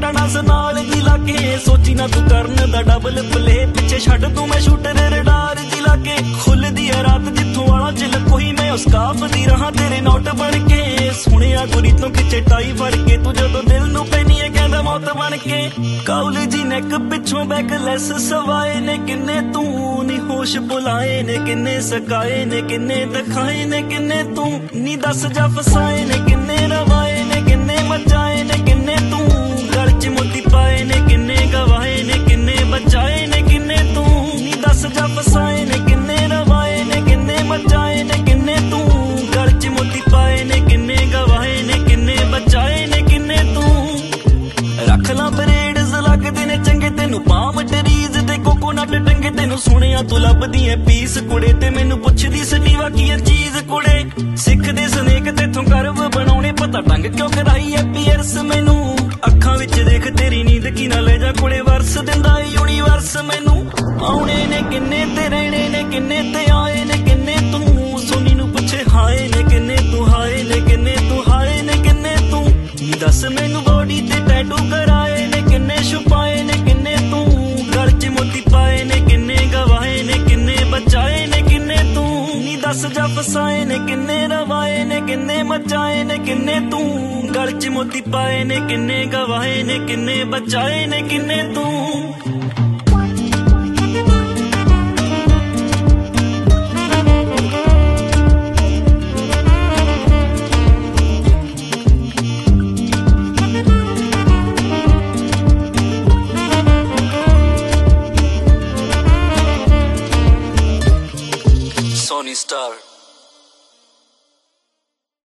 ਪਟਣਾ ਸਨਾਲ ਦੀ ਲਾਗੇ ਸੋਚੀ ਨਾ ਤੂੰ ਕਰਨ ਦਾ ਡਬਲ ਪਲੇ ਪਿੱਛੇ ਛੱਡ ਦੂੰ ਮੈਂ ਸ਼ੂਟਰ ਰਡਾਰ ਦੀ ਲਾਗੇ ਖੁੱਲਦੀ ਆ ਰਾਤ ਜਿੱਥੋਂ ਵਾਲਾ ਚਿਲ ਕੋਈ ਮੈਂ ਉਸ ਕਾਫ ਦੀ ਰਹਾ ਤੇਰੇ ਨੋਟ ਬਣ ਕੇ ਸੁਣਿਆ ਗੁਰੀ ਤੋਂ ਖਿੱਚੇ ਟਾਈ ਫੜ ਕੇ ਤੂੰ ਜਦੋਂ ਦਿਲ ਨੂੰ ਪੈਣੀ ਹੈ ਕਹਿੰਦਾ ਮੌਤ ਬਣ ਕੇ ਕਾਉਲ ਜੀ ਨੈਕ ਪਿੱਛੋਂ ਬੈਕਲੈਸ ਸਵਾਏ ਨੇ ਕਿੰਨੇ ਤੂੰ ਨੀ ਹੋਸ਼ ਬੁਲਾਏ ਨੇ ਕਿੰਨੇ ਸਕਾਏ ਨੇ ਕਿੰਨੇ ਦਿਖਾਏ ਨੇ ਕਿੰਨੇ ਤੂੰ ਨੀ ਦੱਸ ਜਾ ਫਸਾਏ ਨੇ ਕਿੰਨੇ ਰਵਾਏ ਨੇ ਕਿੰਨੇ ਮਚਾਏ ਨੇ ਕਿੰਨੇ ਤੂੰ ਗਲ ਚ ਮੋਤੀ ਪਾਏ ਨੇ ਕਿੰਨੇ ਗਵਾਏ ਨੇ ਕਿੰਨੇ ਬਚਾਏ ਨੇ ਕਿੰਨੇ ਤੂੰ ਨੀ ਦੱਸ ਜਾ ਫਸਾਏ ਨੇ ਕਿੰਨੇ ਰਵਾਏ ਨੇ ਕਿੰਨੇ ਮਚਾਏ ਨੇ ਕਿੰਨੇ ਤੂੰ ਗਲ ਚ ਮੋਤੀ ਪਾਏ ਨੇ ਕਿੰਨੇ ਗਵਾਏ ਨੇ ਕਿੰਨੇ ਬਚਾਏ ਨੇ ਕਿੰਨੇ ਤੂੰ ਰੱਖ ਲਾ ਬਰੇਡਸ ਲੱਗਦੇ ਨੇ ਚੰਗੇ ਤੈਨੂੰ ਪਾਮ ਟਰੀਜ਼ ਤੇ ਕੋਕੋਨਟ ਟੰਗੇ ਤੈਨੂੰ ਸੁਣਿਆ ਤੂੰ ਲੱਭਦੀ ਐ ਪੀਸ ਕੁੜੇ ਤੇ ਮੈਨੂੰ ਪੁੱਛਦੀ ਸਟੀਵਾ ਕੀ ਐ ਚੀਜ਼ ਕੁੜੇ ਸਿੱਖਦੇ ਸਨੇਕ ਤੇਥੋਂ ਕਰਵ ਬਣਾਉਣੇ ਪਤਾ ਟੰਗ ਕਿਉਂ ਕਰਾਈ ਐ ਪੀਅਰਸ ਮੈਨੂੰ ਅੱਖਾਂ ਵਿੱਚ ਦੇਖ ਤੇਰੀ ਨੀਂਦ ਕੀ ਨਾ ਲੈ ਜਾ ਕੁੜੇ ਵਰਸ ਦਿੰਦਾ ਯੂਨੀਵਰਸ ਮੈਨੂੰ ਆਉਣੇ ਨੇ ਕਿੰਨੇ ਤੇ ਰਹਿਣੇ ਨੇ ਕਿੰਨੇ ਤੇ ਆਏ ਨੇ ਕਿੰਨੇ ਤੂੰ ਸੋਨੀ ਨੂੰ ਪੁੱਛੇ ਹਾਏ ਨੇ ਕਿੰਨੇ ਤੂੰ ਹਾਏ ਨੇ ਕਿੰਨੇ ਤੂੰ ਹਾਏ ਨੇ ਕਿੰਨੇ ਤੂੰ ਨੀ ਦੱਸ ਮੈਨੂੰ ਬੋਡੀ ਤੇ ਟੈਟੂ ਕਰਾਏ ਨੇ ਕਿੰਨੇ ਛੁਪਾਏ ਨੇ ਕਿੰਨੇ ਤੂੰ ਗਲ ਚ ਮੋਤੀ ਪਾਏ ਨੇ ਕਿੰਨੇ ਗਵਾਏ ਨੇ ਕਿੰਨੇ ਬਚਾਏ ਨੇ ਕਿੰਨੇ ਤੂੰ ਨੀ ਦੱਸ ਜਾ ਫਸਾਏ ਨੇ ਕਿੰਨੇ ਰਵਾਏ ਨੇ ਕਿੰਨੇ ਮਚਾਏ ਨੇ ਕਿੰਨੇ ਤੂੰ ਗਲ ਚ ਮੋਤੀ ਪਾਏ ਨੇ ਕਿੰਨੇ ਗਵਾਏ ਨੇ ਕਿੰਨੇ ਬਚਾਏ ਨੇ ਕਿੰਨੇ ਤੂੰ